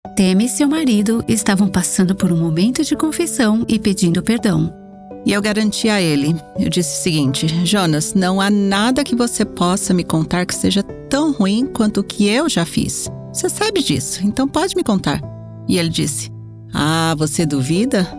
Temi e seu marido estavam passando por um momento de confissão e pedindo perdão. E eu garanti a ele. Eu disse o seguinte: Jonas, não há nada que você possa me contar que seja tão ruim quanto o que eu já fiz. Você sabe disso, então pode me contar. E ele disse: Ah, você duvida?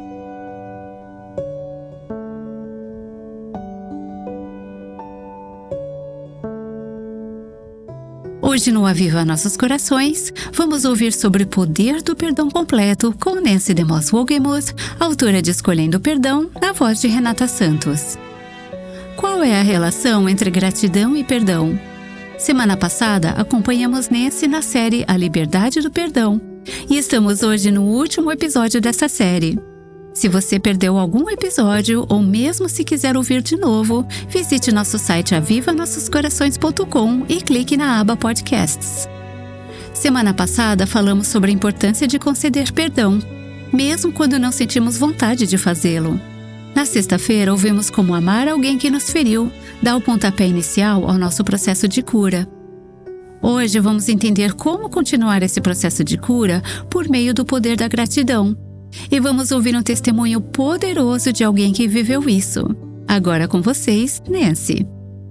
Hoje no Aviva Nossos Corações, vamos ouvir sobre o poder do perdão completo com Nancy DeMoss Wolgemuth, autora de Escolhendo o Perdão, na voz de Renata Santos. Qual é a relação entre gratidão e perdão? Semana passada, acompanhamos Nancy na série A Liberdade do Perdão e estamos hoje no último episódio dessa série. Se você perdeu algum episódio ou mesmo se quiser ouvir de novo, visite nosso site avivanossoscorações.com e clique na aba Podcasts. Semana passada falamos sobre a importância de conceder perdão, mesmo quando não sentimos vontade de fazê-lo. Na sexta-feira ouvimos como amar alguém que nos feriu dá o pontapé inicial ao nosso processo de cura. Hoje vamos entender como continuar esse processo de cura por meio do poder da gratidão. E vamos ouvir um testemunho poderoso de alguém que viveu isso. Agora com vocês, Nancy.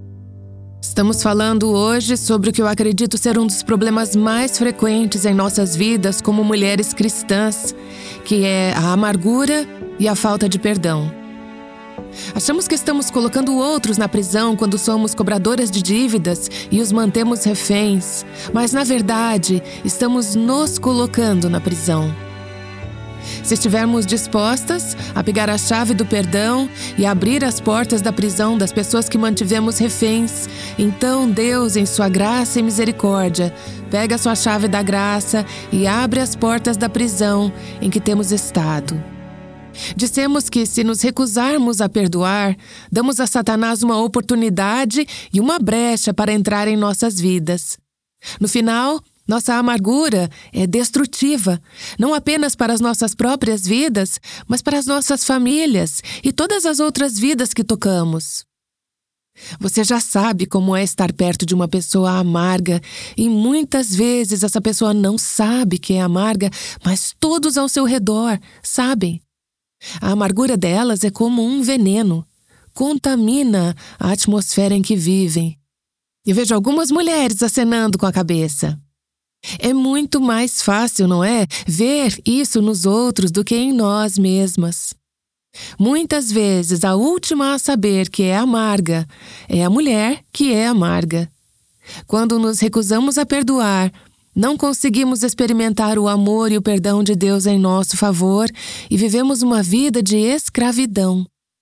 Estamos falando hoje sobre o que eu acredito ser um dos problemas mais frequentes em nossas vidas como mulheres cristãs, que é a amargura e a falta de perdão. Achamos que estamos colocando outros na prisão quando somos cobradoras de dívidas e os mantemos reféns, mas na verdade estamos nos colocando na prisão. Se estivermos dispostas a pegar a chave do perdão e abrir as portas da prisão das pessoas que mantivemos reféns, então Deus, em sua graça e misericórdia, pega a sua chave da graça e abre as portas da prisão em que temos estado. Dissemos que se nos recusarmos a perdoar, damos a Satanás uma oportunidade e uma brecha para entrar em nossas vidas. No final, nossa amargura é destrutiva, não apenas para as nossas próprias vidas, mas para as nossas famílias e todas as outras vidas que tocamos. Você já sabe como é estar perto de uma pessoa amarga e muitas vezes essa pessoa não sabe que é amarga, mas todos ao seu redor sabem. A amargura delas é como um veneno, contamina a atmosfera em que vivem. Eu vejo algumas mulheres acenando com a cabeça. É muito mais fácil, não é, ver isso nos outros do que em nós mesmas. Muitas vezes, a última a saber que é amarga é a mulher que é amarga. Quando nos recusamos a perdoar, não conseguimos experimentar o amor e o perdão de Deus em nosso favor e vivemos uma vida de escravidão.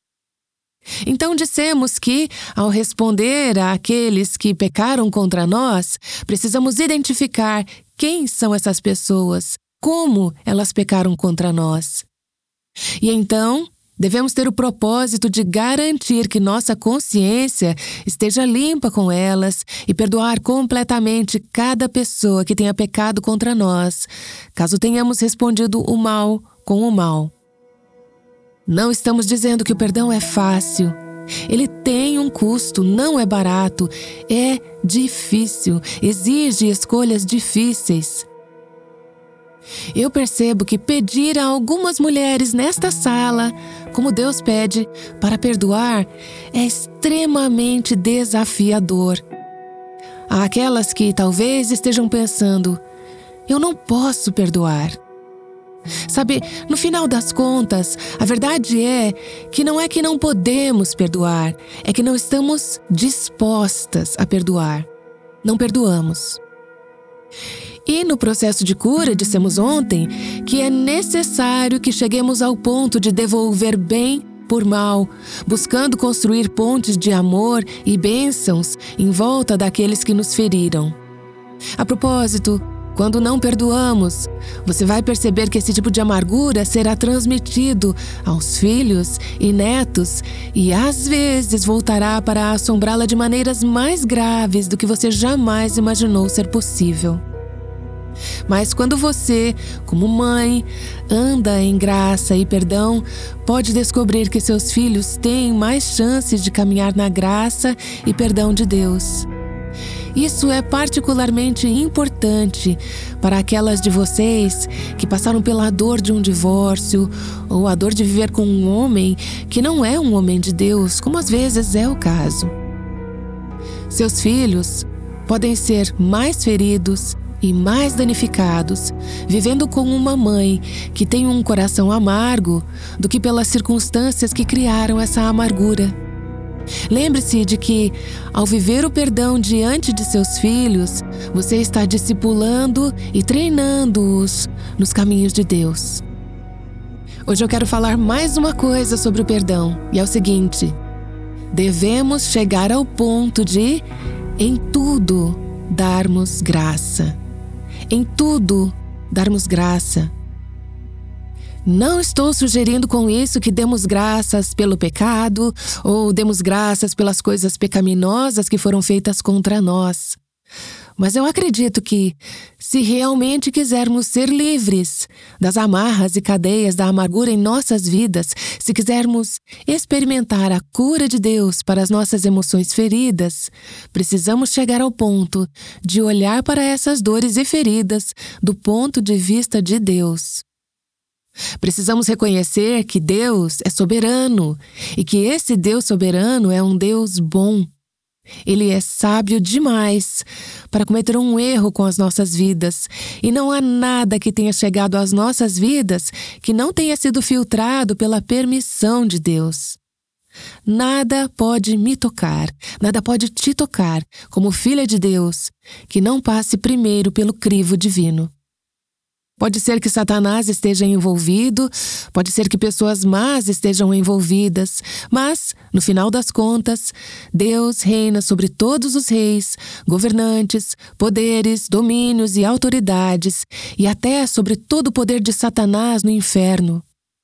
Então dissemos que, ao responder àqueles que pecaram contra nós, precisamos identificar quem são essas pessoas, como elas pecaram contra nós. E então, devemos ter o propósito de garantir que nossa consciência esteja limpa com elas e perdoar completamente cada pessoa que tenha pecado contra nós, caso tenhamos respondido o mal com o mal. Não estamos dizendo que o perdão é fácil. Ele tem um custo, não é barato, é difícil, exige escolhas difíceis. Eu percebo que pedir a algumas mulheres nesta sala, como Deus pede, para perdoar, é extremamente desafiador. Há aquelas que talvez estejam pensando: eu não posso perdoar. Sabe, no final das contas, a verdade é que não podemos perdoar, é que não estamos dispostas a perdoar. Não perdoamos. E no processo de cura, dissemos ontem, que é necessário que cheguemos ao ponto de devolver bem por mal, buscando construir pontes de amor e bênçãos em volta daqueles que nos feriram. A propósito, quando não perdoamos, você vai perceber que esse tipo de amargura será transmitido aos filhos e netos e às vezes voltará para assombrá-la de maneiras mais graves do que você jamais imaginou ser possível. Mas quando você, como mãe, anda em graça e perdão, pode descobrir que seus filhos têm mais chances de caminhar na graça e perdão de Deus. Isso é particularmente importante para aquelas de vocês que passaram pela dor de um divórcio ou a dor de viver com um homem que não é um homem de Deus, como às vezes é o caso. Seus filhos podem ser mais feridos e mais danificados, vivendo com uma mãe que tem um coração amargo, do que pelas circunstâncias que criaram essa amargura. Lembre-se de que, ao viver o perdão diante de seus filhos, você está discipulando e treinando-os nos caminhos de Deus. Hoje eu quero falar mais uma coisa sobre o perdão, e é o seguinte: devemos chegar ao ponto de, em tudo, darmos graça. Em tudo, darmos graça. Não estou sugerindo com isso que demos graças pelo pecado ou demos graças pelas coisas pecaminosas que foram feitas contra nós. Mas eu acredito que, se realmente quisermos ser livres das amarras e cadeias da amargura em nossas vidas, se quisermos experimentar a cura de Deus para as nossas emoções feridas, precisamos chegar ao ponto de olhar para essas dores e feridas do ponto de vista de Deus. Precisamos reconhecer que Deus é soberano e que esse Deus soberano é um Deus bom. Ele é sábio demais para cometer um erro com as nossas vidas, e não há nada que tenha chegado às nossas vidas que não tenha sido filtrado pela permissão de Deus. Nada pode me tocar, nada pode te tocar, como filha de Deus, que não passe primeiro pelo crivo divino. Pode ser que Satanás esteja envolvido, pode ser que pessoas más estejam envolvidas, mas, no final das contas, Deus reina sobre todos os reis, governantes, poderes, domínios e autoridades, e até sobre todo o poder de Satanás no inferno.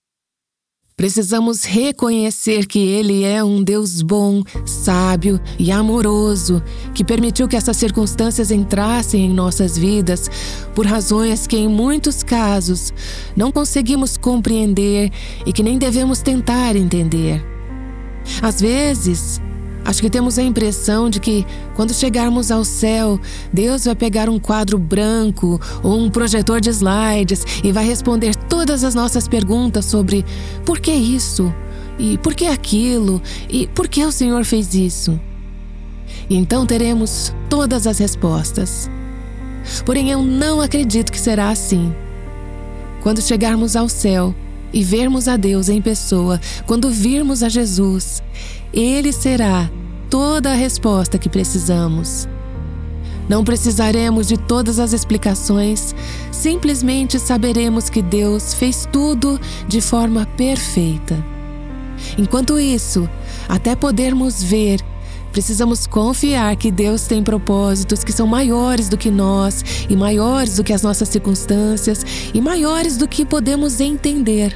Precisamos reconhecer que Ele é um Deus bom, sábio e amoroso, que permitiu que essas circunstâncias entrassem em nossas vidas por razões que, em muitos casos, não conseguimos compreender e que nem devemos tentar entender. Às vezes, acho que temos a impressão de que, quando chegarmos ao céu, Deus vai pegar um quadro branco ou um projetor de slides e vai responder todas as nossas perguntas sobre por que isso, e por que aquilo, e por que o Senhor fez isso. E então teremos todas as respostas. Porém, eu não acredito que será assim. Quando chegarmos ao céu e vermos a Deus em pessoa, quando virmos a Jesus, Ele será toda a resposta que precisamos. Não precisaremos de todas as explicações, simplesmente saberemos que Deus fez tudo de forma perfeita. Enquanto isso, até podermos ver, precisamos confiar que Deus tem propósitos que são maiores do que nós, e maiores do que as nossas circunstâncias, e maiores do que podemos entender.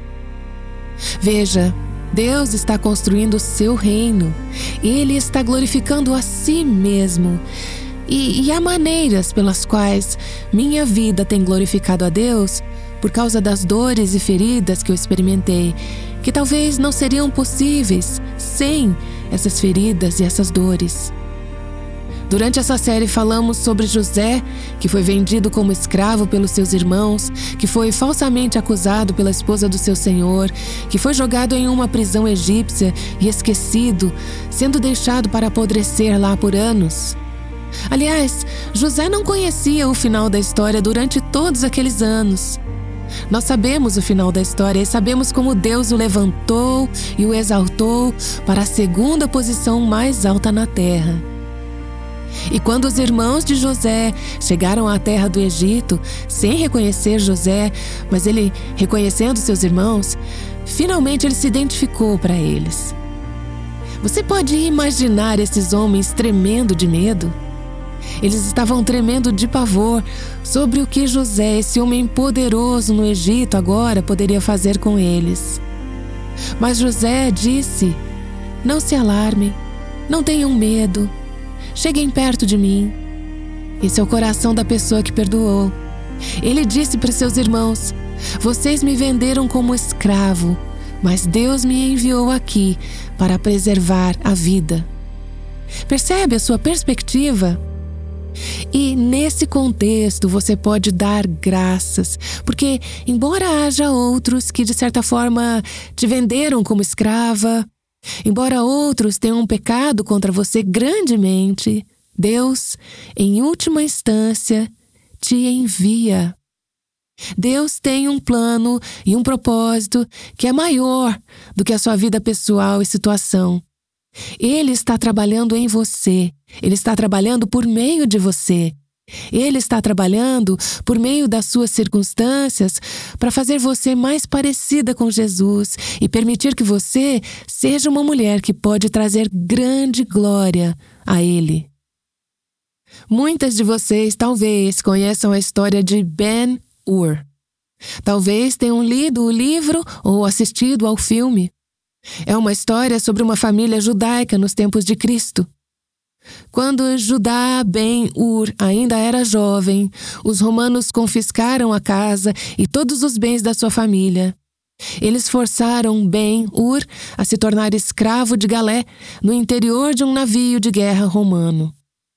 Veja, Deus está construindo o seu reino. Ele está glorificando a si mesmo. E há maneiras pelas quais minha vida tem glorificado a Deus por causa das dores e feridas que eu experimentei, que talvez não seriam possíveis sem essas feridas e essas dores. Durante essa série falamos sobre José, que foi vendido como escravo pelos seus irmãos, que foi falsamente acusado pela esposa do seu senhor, que foi jogado em uma prisão egípcia e esquecido, sendo deixado para apodrecer lá por anos. Aliás, José não conhecia o final da história durante todos aqueles anos. Nós sabemos o final da história e sabemos como Deus o levantou e o exaltou para a segunda posição mais alta na terra. E quando os irmãos de José chegaram à terra do Egito, sem reconhecer José, mas ele reconhecendo seus irmãos, finalmente ele se identificou para eles. Você pode imaginar esses homens tremendo de medo? Eles estavam tremendo de pavor sobre o que José, esse homem poderoso no Egito, agora poderia fazer com eles. Mas José disse: "Não se alarmem, não tenham medo, cheguem perto de mim." Esse é o coração da pessoa que perdoou. Ele disse para seus irmãos: "Vocês me venderam como escravo, mas Deus me enviou aqui para preservar a vida." Percebe a sua perspectiva? E nesse contexto você pode dar graças, porque embora haja outros que de certa forma te venderam como escrava, embora outros tenham pecado contra você grandemente, Deus, em última instância, te envia. Deus tem um plano e um propósito que é maior do que a sua vida pessoal e situação. Ele está trabalhando em você. Ele está trabalhando por meio de você. Ele está trabalhando por meio das suas circunstâncias para fazer você mais parecida com Jesus e permitir que você seja uma mulher que pode trazer grande glória a Ele. Muitas de vocês talvez conheçam a história de Ben-Hur. Talvez tenham lido o livro ou assistido ao filme. É uma história sobre uma família judaica nos tempos de Cristo. Quando Judá Ben-Hur ainda era jovem, os romanos confiscaram a casa e todos os bens da sua família. Eles forçaram Ben-Hur a se tornar escravo de galé no interior de um navio de guerra romano.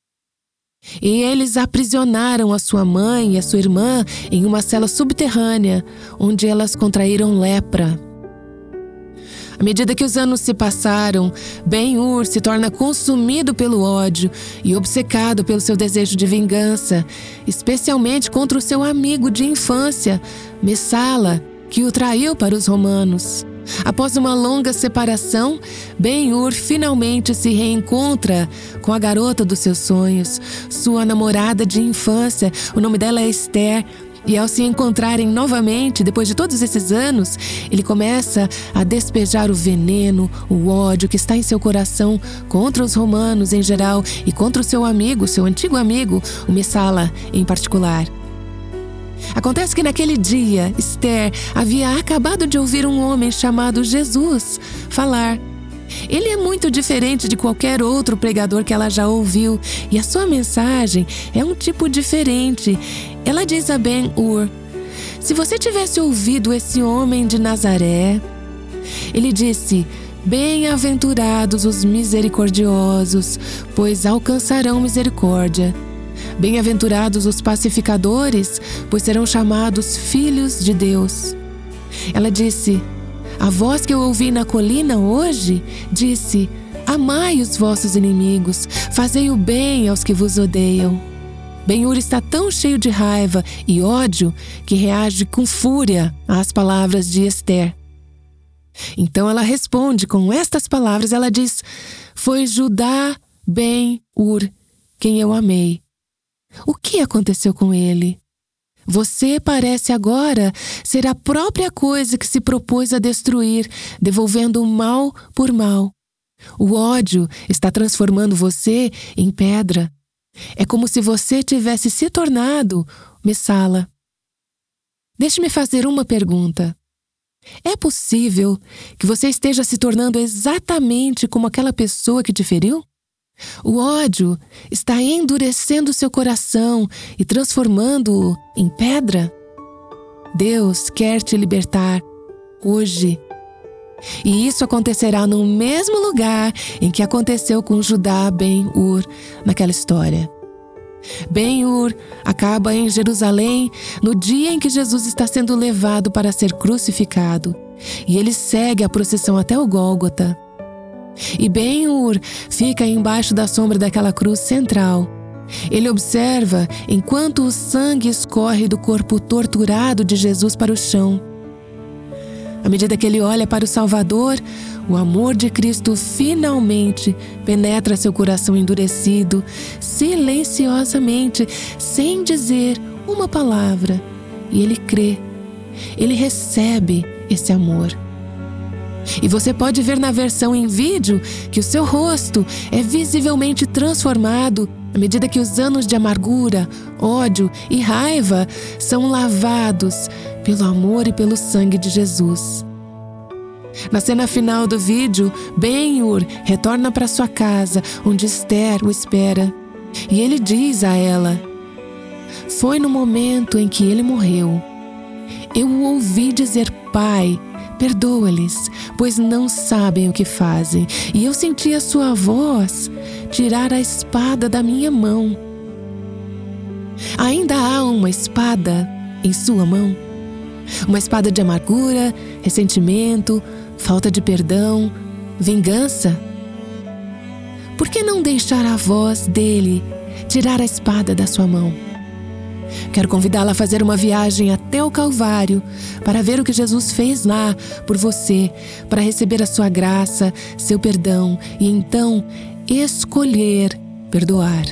E eles aprisionaram a sua mãe e a sua irmã em uma cela subterrânea, onde elas contraíram lepra. À medida que os anos se passaram, Ben-Hur se torna consumido pelo ódio e obcecado pelo seu desejo de vingança, especialmente contra o seu amigo de infância, Messala, que o traiu para os romanos. Após uma longa separação, Ben-Hur finalmente se reencontra com a garota dos seus sonhos, sua namorada de infância. O nome dela é Esther. E ao se encontrarem novamente, depois de todos esses anos, ele começa a despejar o veneno, o ódio que está em seu coração contra os romanos em geral e contra o seu amigo, seu antigo amigo, o Messala em particular. Acontece que naquele dia, Esther havia acabado de ouvir um homem chamado Jesus falar. Ele é muito diferente de qualquer outro pregador que ela já ouviu, e a sua mensagem é um tipo diferente. Ela diz a Ben-Hur: se você tivesse ouvido esse homem de Nazaré, ele disse: bem-aventurados os misericordiosos, pois alcançarão misericórdia. Bem-aventurados os pacificadores, pois serão chamados filhos de Deus. Ela disse: a voz que eu ouvi na colina hoje disse: amai os vossos inimigos, fazei o bem aos que vos odeiam. Ben-Hur está tão cheio de raiva e ódio que reage com fúria às palavras de Esther. Então ela responde com estas palavras, ela diz: foi Judá Ben-Hur quem eu amei. O que aconteceu com ele? Você parece agora ser a própria coisa que se propôs a destruir, devolvendo mal por mal. O ódio está transformando você em pedra. É como se você tivesse se tornado Messala. Deixe-me fazer uma pergunta. É possível que você esteja se tornando exatamente como aquela pessoa que te feriu? O ódio está endurecendo seu coração e transformando-o em pedra? Deus quer te libertar hoje. E isso acontecerá no mesmo lugar em que aconteceu com Judá Ben-Hur naquela história. Ben-Hur acaba em Jerusalém no dia em que Jesus está sendo levado para ser crucificado. E ele segue a procissão até o Gólgota. E Ben-Hur fica embaixo da sombra daquela cruz central. Ele observa enquanto o sangue escorre do corpo torturado de Jesus para o chão. À medida que ele olha para o Salvador, o amor de Cristo finalmente penetra seu coração endurecido, silenciosamente, sem dizer uma palavra. E ele crê. Ele recebe esse amor. E você pode ver na versão em vídeo que o seu rosto é visivelmente transformado à medida que os anos de amargura, ódio e raiva são lavados pelo amor e pelo sangue de Jesus. Na cena final do vídeo, Ben-Hur retorna para sua casa, onde Esther o espera. E ele diz a ela: foi no momento em que ele morreu. Eu o ouvi dizer: Pai, perdoa-lhes, pois não sabem o que fazem. E eu senti a sua voz tirar a espada da minha mão. Ainda há uma espada em sua mão? Uma espada de amargura, ressentimento, falta de perdão, vingança? Por que não deixar a voz dele tirar a espada da sua mão? Quero convidá-la a fazer uma viagem até o Calvário para ver o que Jesus fez lá por você, para receber a sua graça, seu perdão e então escolher perdoar.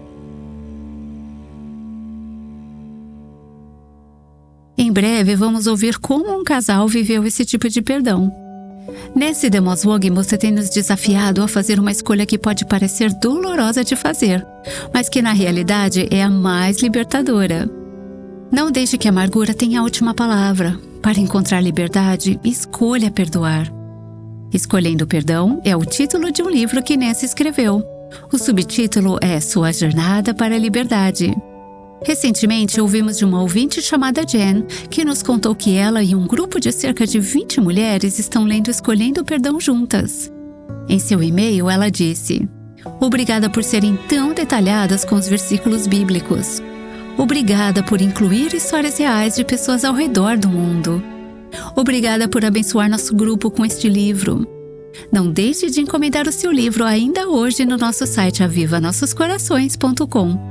Em breve, vamos ouvir como um casal viveu esse tipo de perdão. Nancy DeMoss Wogemuth tem nos desafiado a fazer uma escolha que pode parecer dolorosa de fazer, mas que na realidade é a mais libertadora. Não deixe que a amargura tenha a última palavra. Para encontrar liberdade, escolha perdoar. Escolhendo Perdão é o título de um livro que Nancy escreveu. O subtítulo é Sua Jornada para a Liberdade. Recentemente, ouvimos de uma ouvinte chamada Jen, que nos contou que ela e um grupo de cerca de 20 mulheres estão lendo Escolhendo Perdão juntas. Em seu e-mail, ela disse: "Obrigada por serem tão detalhadas com os versículos bíblicos. Obrigada por incluir histórias reais de pessoas ao redor do mundo. Obrigada por abençoar nosso grupo com este livro. Não deixe de encomendar o seu livro ainda hoje no nosso site avivanossoscorações.com.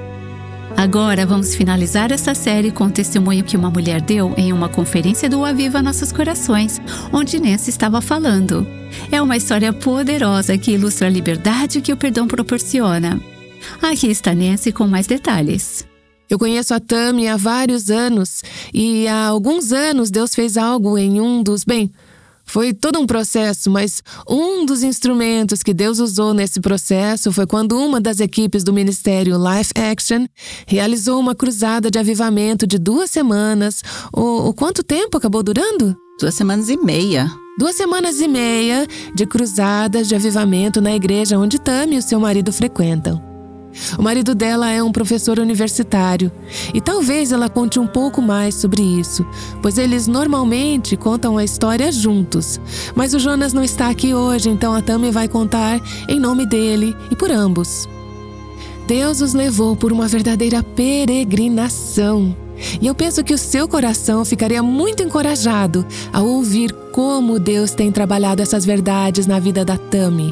Agora vamos finalizar essa série com o testemunho que uma mulher deu em uma conferência do Aviva Nossos Corações, onde Nancy estava falando. É uma história poderosa que ilustra a liberdade que o perdão proporciona. Aqui está Nancy com mais detalhes. Eu conheço a Tami há vários anos e há alguns anos Deus fez algo em foi todo um processo, mas um dos instrumentos que Deus usou nesse processo foi quando uma das equipes do ministério Life Action realizou uma cruzada de avivamento de 2 semanas. Quanto tempo acabou durando? 2 semanas e meia. 2 semanas e meia de cruzadas de avivamento na igreja onde Tami e o seu marido frequentam. O marido dela é um professor universitário e talvez ela conte um pouco mais sobre isso, pois eles normalmente contam a história juntos. Mas o Jonas não está aqui hoje, então a Tami vai contar em nome dele e por ambos. Deus os levou por uma verdadeira peregrinação. E eu penso que o seu coração ficaria muito encorajado ao ouvir como Deus tem trabalhado essas verdades na vida da Tami.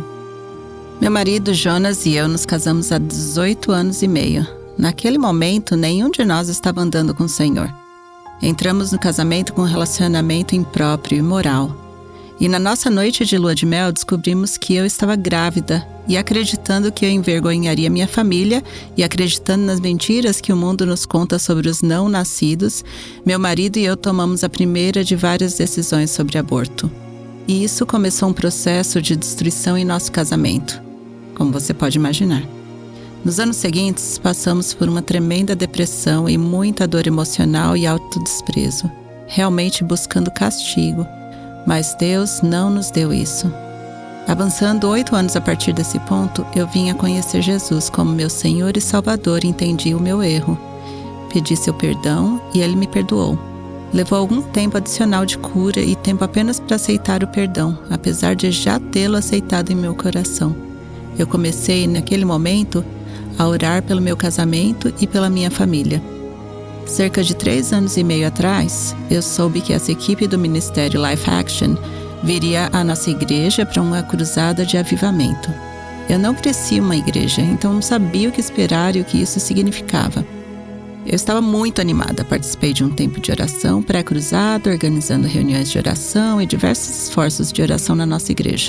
Meu marido Jonas e eu nos casamos há 18 anos e meio. Naquele momento, nenhum de nós estava andando com o Senhor. Entramos no casamento com um relacionamento impróprio e imoral. E na nossa noite de lua de mel, descobrimos que eu estava grávida e acreditando que eu envergonharia minha família e acreditando nas mentiras que o mundo nos conta sobre os não nascidos, meu marido e eu tomamos a primeira de várias decisões sobre aborto. E isso começou um processo de destruição em nosso casamento, como você pode imaginar. Nos anos seguintes, passamos por uma tremenda depressão e muita dor emocional e autodesprezo, realmente buscando castigo, mas Deus não nos deu isso. Avançando 8 anos a partir desse ponto, eu vim a conhecer Jesus como meu Senhor e Salvador e entendi o meu erro. Pedi seu perdão e Ele me perdoou. Levou algum tempo adicional de cura e tempo apenas para aceitar o perdão, apesar de já tê-lo aceitado em meu coração. Eu comecei, naquele momento, a orar pelo meu casamento e pela minha família. Cerca de 3 anos e meio atrás, eu soube que essa equipe do Ministério Life Action viria à nossa igreja para uma cruzada de avivamento. Eu não cresci em uma igreja, então não sabia o que esperar e o que isso significava. Eu estava muito animada, participei de um tempo de oração pré-cruzada, organizando reuniões de oração e diversos esforços de oração na nossa igreja.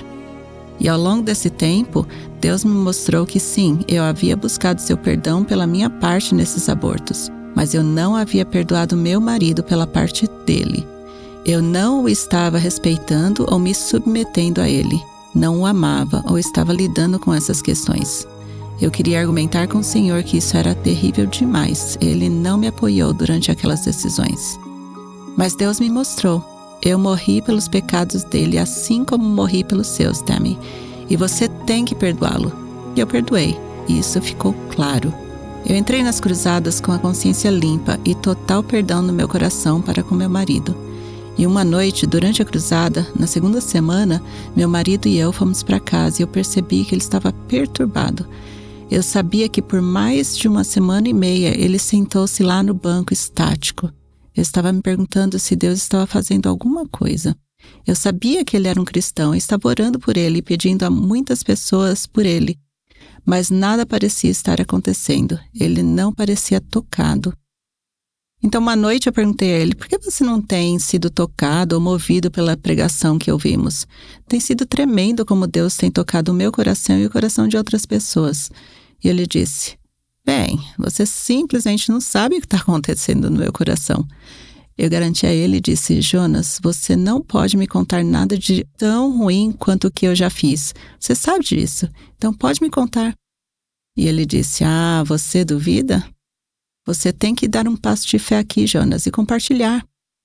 E ao longo desse tempo, Deus me mostrou que sim, eu havia buscado seu perdão pela minha parte nesses abortos, mas eu não havia perdoado meu marido pela parte dele. Eu não o estava respeitando ou me submetendo a ele, não o amava ou estava lidando com essas questões. Eu queria argumentar com o Senhor que isso era terrível demais. Ele não me apoiou durante aquelas decisões. Mas Deus me mostrou. Eu morri pelos pecados dele, assim como morri pelos seus, Tami. E você tem que perdoá-lo. E eu perdoei. E isso ficou claro. Eu entrei nas cruzadas com a consciência limpa e total perdão no meu coração para com meu marido. E uma noite, durante a cruzada, na segunda semana, meu marido e eu fomos para casa e eu percebi que ele estava perturbado. Eu sabia que por mais de 1,5 semanas ele sentou-se lá no banco estático. Eu estava me perguntando se Deus estava fazendo alguma coisa. Eu sabia que ele era um cristão e estava orando por ele e pedindo a muitas pessoas por ele. Mas nada parecia estar acontecendo. Ele não parecia tocado. Então, uma noite eu perguntei a ele, por que você não tem sido tocado ou movido pela pregação que ouvimos? Tem sido tremendo como Deus tem tocado o meu coração e o coração de outras pessoas. E ele disse, bem, você simplesmente não sabe o que está acontecendo no meu coração. Eu garanti a ele e disse, Jonas, você não pode me contar nada de tão ruim quanto o que eu já fiz. Você sabe disso, então pode me contar. E ele disse, você duvida? Você tem que dar um passo de fé aqui, Jonas, e compartilhar.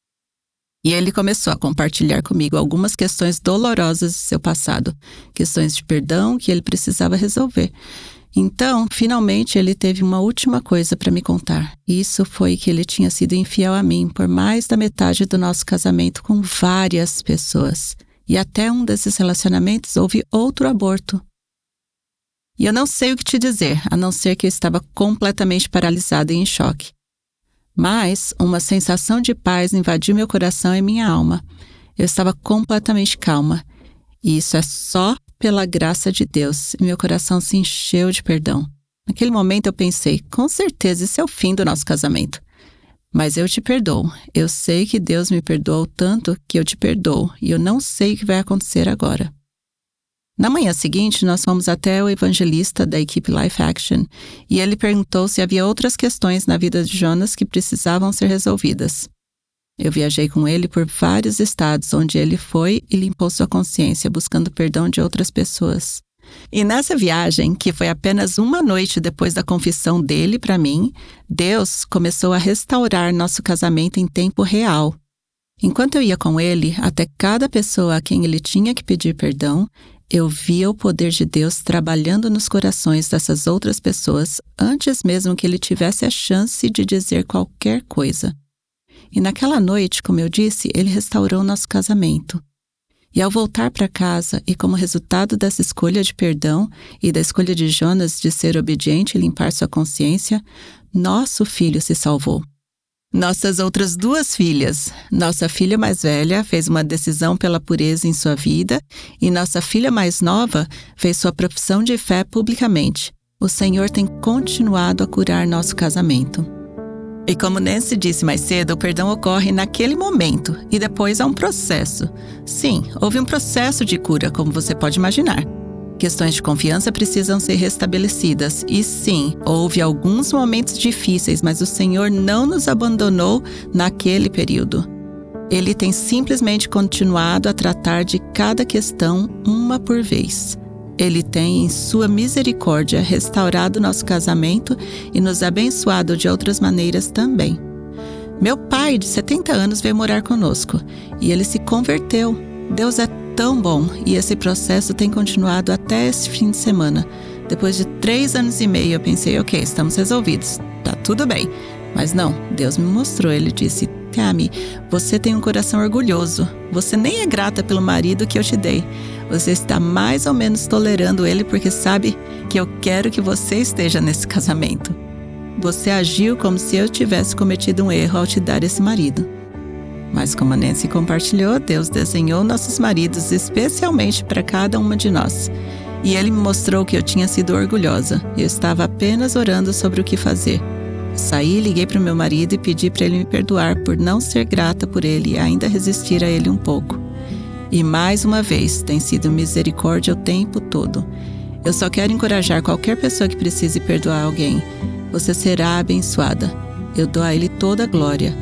E ele começou a compartilhar comigo algumas questões dolorosas de seu passado, questões de perdão que ele precisava resolver. Então, finalmente, ele teve uma última coisa para me contar. Isso foi que ele tinha sido infiel a mim por mais da metade do nosso casamento com várias pessoas. E até um desses relacionamentos houve outro aborto. E eu não sei o que te dizer, a não ser que eu estava completamente paralisada e em choque. Mas uma sensação de paz invadiu meu coração e minha alma. Eu estava completamente calma. E isso é só pela graça de Deus. E meu coração se encheu de perdão. Naquele momento eu pensei, com certeza isso é o fim do nosso casamento. Mas eu te perdoo. Eu sei que Deus me perdoou tanto que eu te perdoo. E eu não sei o que vai acontecer agora. Na manhã seguinte, nós fomos até o evangelista da equipe Life Action e ele perguntou se havia outras questões na vida de Jonas que precisavam ser resolvidas. Eu viajei com ele por vários estados onde ele foi e limpou sua consciência, buscando perdão de outras pessoas. E nessa viagem, que foi apenas uma noite depois da confissão dele para mim, Deus começou a restaurar nosso casamento em tempo real. Enquanto eu ia com ele, até cada pessoa a quem ele tinha que pedir perdão, eu via o poder de Deus trabalhando nos corações dessas outras pessoas antes mesmo que ele tivesse a chance de dizer qualquer coisa. E naquela noite, como eu disse, ele restaurou nosso casamento. E ao voltar para casa, e como resultado dessa escolha de perdão e da escolha de Jonas de ser obediente e limpar sua consciência, nosso filho se salvou. Nossas outras 2 filhas. Nossa filha mais velha fez uma decisão pela pureza em sua vida e nossa filha mais nova fez sua profissão de fé publicamente. O Senhor tem continuado a curar nosso casamento. E como Nancy disse mais cedo, o perdão ocorre naquele momento e depois há um processo. Sim, houve um processo de cura, como você pode imaginar. Questões de confiança precisam ser restabelecidas. E sim, houve alguns momentos difíceis, mas o Senhor não nos abandonou naquele período. Ele tem simplesmente continuado a tratar de cada questão uma por vez. Ele tem, em sua misericórdia, restaurado nosso casamento e nos abençoado de outras maneiras também. Meu pai, de 70 anos, veio morar conosco e ele se converteu. Deus é tão bom e esse processo tem continuado até esse fim de semana. Depois de 3 anos e meio, eu pensei, ok, estamos resolvidos, tá tudo bem. Mas não, Deus me mostrou, ele disse, Tami, você tem um coração orgulhoso. Você nem é grata pelo marido que eu te dei. Você está mais ou menos tolerando ele porque sabe que eu quero que você esteja nesse casamento. Você agiu como se eu tivesse cometido um erro ao te dar esse marido. Mas como a Nancy compartilhou, Deus desenhou nossos maridos especialmente para cada uma de nós. E ele me mostrou que eu tinha sido orgulhosa. Eu estava apenas orando sobre o que fazer. Saí, liguei para o meu marido e pedi para ele me perdoar por não ser grata por ele e ainda resistir a ele um pouco. E mais uma vez, tem sido misericórdia o tempo todo. Eu só quero encorajar qualquer pessoa que precise perdoar alguém. Você será abençoada. Eu dou a ele toda a glória,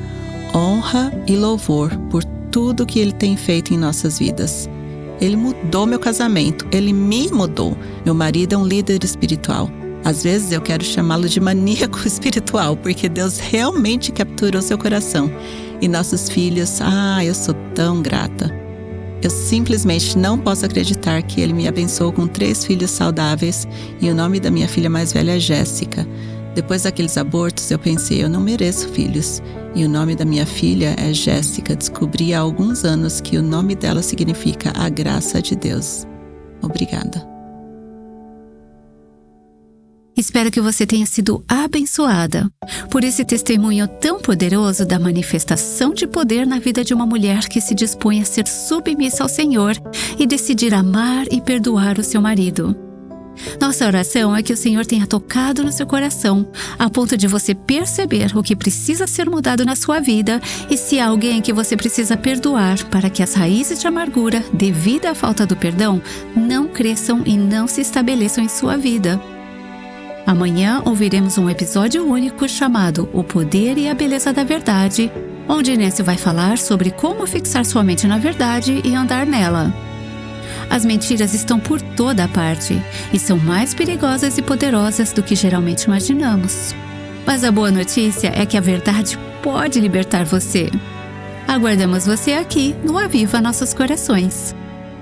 honra e louvor por tudo que ele tem feito em nossas vidas. Ele mudou meu casamento, ele me mudou. Meu marido é um líder espiritual. Às vezes eu quero chamá-lo de maníaco espiritual, porque Deus realmente capturou seu coração. E nossos filhos, eu sou tão grata. Eu simplesmente não posso acreditar que ele me abençoou com 3 filhos saudáveis e o nome da minha filha mais velha é Jéssica. Depois daqueles abortos, eu pensei, eu não mereço filhos. E o nome da minha filha é Jéssica. Descobri há alguns anos que o nome dela significa a graça de Deus. Obrigada. Espero que você tenha sido abençoada por esse testemunho tão poderoso da manifestação de poder na vida de uma mulher que se dispõe a ser submissa ao Senhor e decidir amar e perdoar o seu marido. Nossa oração é que o Senhor tenha tocado no seu coração, a ponto de você perceber o que precisa ser mudado na sua vida e se há alguém que você precisa perdoar para que as raízes de amargura, devido à falta do perdão, não cresçam e não se estabeleçam em sua vida. Amanhã ouviremos um episódio único chamado O Poder e a Beleza da Verdade, onde Nancy vai falar sobre como fixar sua mente na verdade e andar nela. As mentiras estão por toda a parte e são mais perigosas e poderosas do que geralmente imaginamos. Mas a boa notícia é que a verdade pode libertar você. Aguardamos você aqui no Aviva Nossos Corações.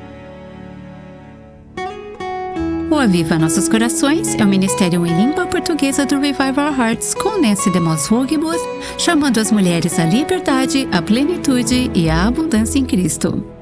O Aviva Nossos Corações é o ministério em língua portuguesa do Revive Our Hearts com Nancy DeMoss Wogemuth, chamando as mulheres à liberdade, à plenitude e à abundância em Cristo.